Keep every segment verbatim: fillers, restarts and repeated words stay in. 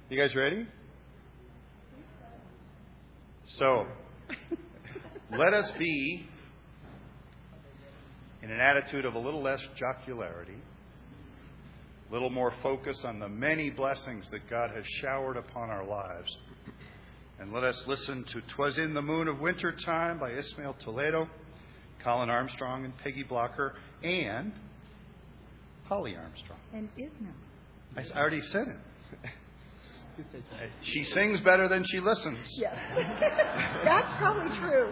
You guys ready? So, let us be in an attitude of a little less jocularity, a little more focus on the many blessings that God has showered upon our lives. And let us listen to "'Twas in the Moon of Winter Time" by Ismael Toledo, Colin Armstrong and Peggy Blocker, and Holly Armstrong. And Ismael. I already said it. She sings better than she listens. Yes. That's probably true.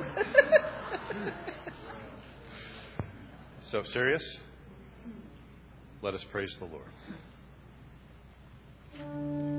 So, serious? Let us praise the Lord.